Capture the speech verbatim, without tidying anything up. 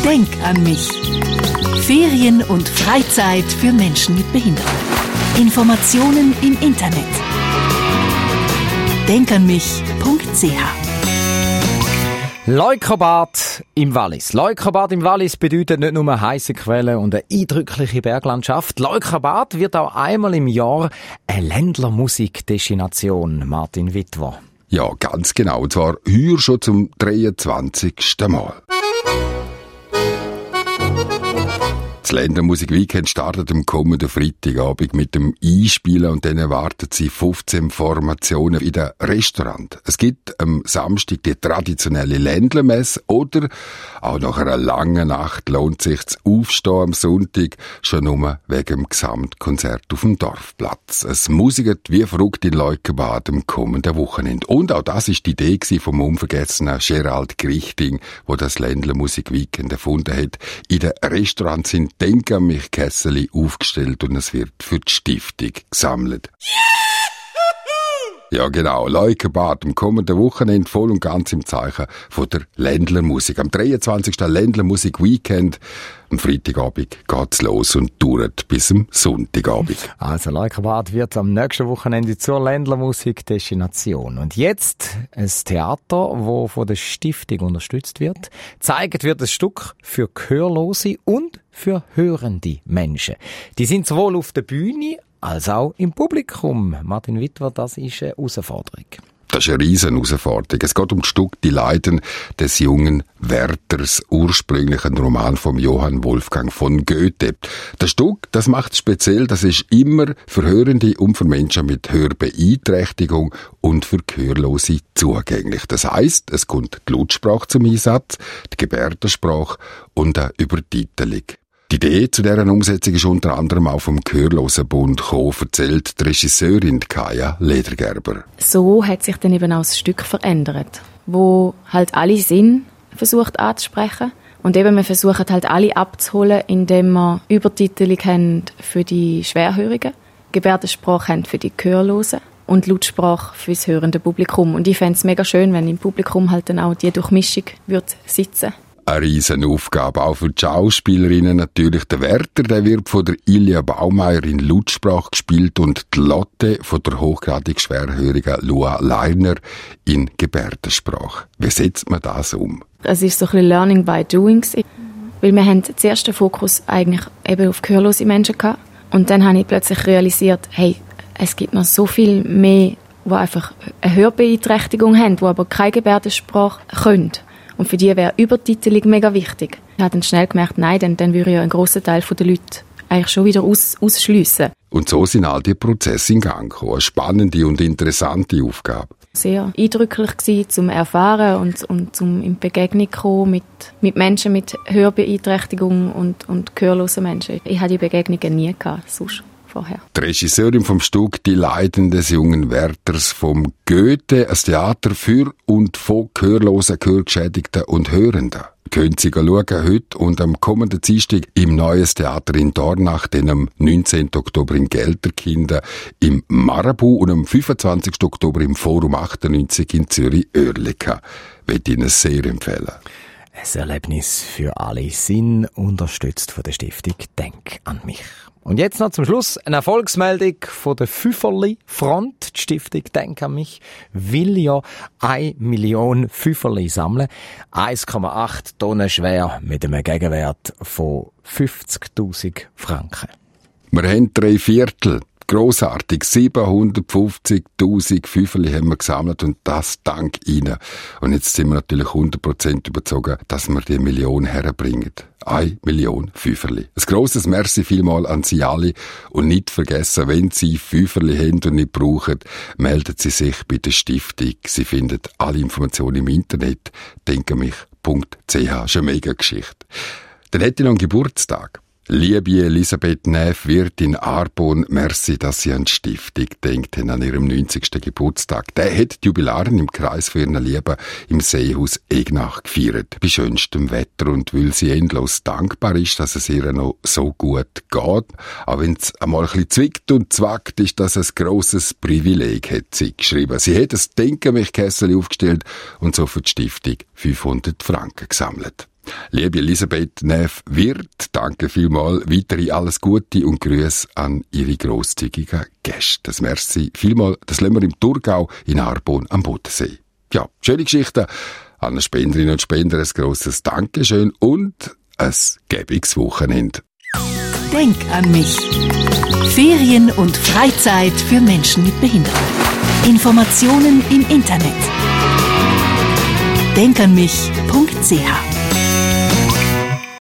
Denk an mich. Ferien und Freizeit für Menschen mit Behinderung. Informationen im Internet. denk an mich punkt c h. Leukerbad im Wallis. Leukerbad im Wallis bedeutet nicht nur heisse Quellen und eine eindrückliche Berglandschaft. Leukerbad wird auch einmal im Jahr eine Ländlermusikdestination. Martin Witwer. Ja, ganz genau. Und zwar heuer schon zum dreiundzwanzigsten Mal. Das Ländlermusik-Weekend startet am kommenden Freitagabend mit dem Einspielen und dann erwarten sie fünfzehn Formationen in den Restaurants. Es gibt am Samstag die traditionelle Ländlermesse oder auch nach einer langen Nacht lohnt sich das Aufstehen am Sonntag schon nur wegen dem Gesamtkonzert auf dem Dorfplatz. Es musiket wie verrückt in Leukerbad am kommenden Wochenende. Und auch das ist die Idee vom unvergessenen Gerald Grichting, der das Ländlermusik-Weekend erfunden hat. In den Restaurants sind Denk an mich Kesseli aufgestellt und es wird für die Stiftung gesammelt. Ja genau, Leukerbad am kommenden Wochenende voll und ganz im Zeichen von der Ländlermusik. Am dreiundzwanzigsten Ländlermusik-Weekend, am Freitagabend geht's los und dauert bis am Sonntagabend. Also Leukerbad wird am nächsten Wochenende zur Ländlermusik-Destination. Und jetzt ein Theater, das von der Stiftung unterstützt wird. Zeigt wird ein Stück für Gehörlose und für hörende Menschen. Die sind sowohl auf der Bühne als auch im Publikum. Martin Witwer, das ist eine Herausforderung. Das ist eine riesen Herausforderung. Es geht um das Stück «Die Leiden des jungen Werthers», ursprünglich ein Roman von Johann Wolfgang von Goethe. Das Stück, das macht speziell, das ist immer für Hörende und für Menschen mit Hörbeeinträchtigung und für Gehörlose zugänglich. Das heisst, es kommt die Lautsprache zum Einsatz, die Gebärdensprache und eine Übertitelung. Die Idee zu dieser Umsetzung ist unter anderem auch vom Gehörlosenbund gekommen, erzählt die Regisseurin Kaya Ledergerber. So hat sich dann eben auch das Stück verändert, wo halt alle Sinn versucht anzusprechen. Und eben, wir versuchen halt alle abzuholen, indem wir Übertitelung haben für die Schwerhörigen, Gebärdensprache haben für die Gehörlosen und Lautsprache für das hörende Publikum. Und ich fände es mega schön, wenn im Publikum halt dann auch die Durchmischung würde sitzen. Eine riesen Aufgabe, auch für die Schauspielerinnen natürlich. Der Werther, der wird von der Ilja Baumeier in Lautsprache gespielt und die Lotte von der hochgradig schwerhörigen Lua Leiner in Gebärdensprache. Wie setzt man das um? Es ist so ein bisschen Learning by Doing, weil wir haben zuerst den Fokus eigentlich eben auf gehörlose Menschen gehabt. Und dann habe ich plötzlich realisiert, hey, es gibt noch so viel mehr, die einfach eine Hörbeeinträchtigung haben, die aber keine Gebärdensprache können. Und für die wäre Übertitelung mega wichtig. Ich habe dann schnell gemerkt, nein, dann, dann würde ich einen grossen Teil der Leute eigentlich schon wieder aus, ausschliessen. Und so sind all die Prozesse in Gang gekommen. Eine spannende und interessante Aufgabe. Sehr eindrücklich gewesen, zum Erfahren und, und zum in Begegnung kommen mit, mit Menschen mit Hörbeeinträchtigung und, und gehörlosen Menschen. Ich hatte die Begegnungen nie gehabt, sonst. Vorher. Die Regisseurin vom Stück «Die Leiden des jungen Werthers» vom Goethe, ein Theater für und von Gehörlosen, Gehörgeschädigten und Hörenden. Können Sie schauen heute und am kommenden Dienstag im Neues Theater in Dornach, dann am neunzehnten Oktober in Gelterkinden, im Marabu und am fünfundzwanzigsten Oktober im Forum achtundneunzig in Zürich-Oerlikon. Ich würde Ihnen sehr empfehlen. Ein Erlebnis für alle Sinn, unterstützt von der Stiftung «Denk an mich». Und jetzt noch zum Schluss eine Erfolgsmeldung von der Fünferli-Front. Die Stiftung «Denk an mich» will ja eine Million Fünferli sammeln. eins Komma acht Tonnen schwer mit einem Gegenwert von fünfzigtausend Franken. Wir haben drei Viertel. Grossartig. siebenhundertfünfzigtausend Fünferli haben wir gesammelt und das dank Ihnen. Und jetzt sind wir natürlich hundert Prozent überzeugt, dass wir die Million herbringen. Eine Million Fünferli. Ein grosses Merci vielmal an Sie alle und nicht vergessen, wenn Sie Fünferli haben und nicht brauchen, melden Sie sich bei der Stiftung. Sie finden alle Informationen im Internet. denk an mich punkt c h. Das ist eine mega Geschichte. Dann hätte ich noch einen Geburtstag. Liebe Elisabeth Neff, Wirtin Arbon, merci, dass Sie an die Stiftung denkt haben, an ihrem neunzigsten Geburtstag. Der hat die Jubilären im Kreis für ihren Lieben im Seehaus Egnach gefeiert, bei schönstem Wetter, und weil sie endlos dankbar ist, dass es ihr noch so gut geht. Auch wenn es einmal ein bisschen zwickt und zwackt, ist das ein grosses Privileg, hat sie geschrieben. Sie hat ein Denk an mich Kessel aufgestellt und so für die Stiftung fünfhundert Franken gesammelt. Liebe Elisabeth Neff-Wirth, danke vielmals. Weitere alles Gute und Grüße an Ihre grosszügigen Gäste. Das Merci vielmals. Das lassen wir im Thurgau in Arbon am Bodensee. Ja, schöne Geschichte. An die Spenderinnen und Spender ein grosses Dankeschön und ein gäbiges Wochenende. Denk an mich. Ferien und Freizeit für Menschen mit Behinderung. Informationen im Internet. denk an mich punkt c h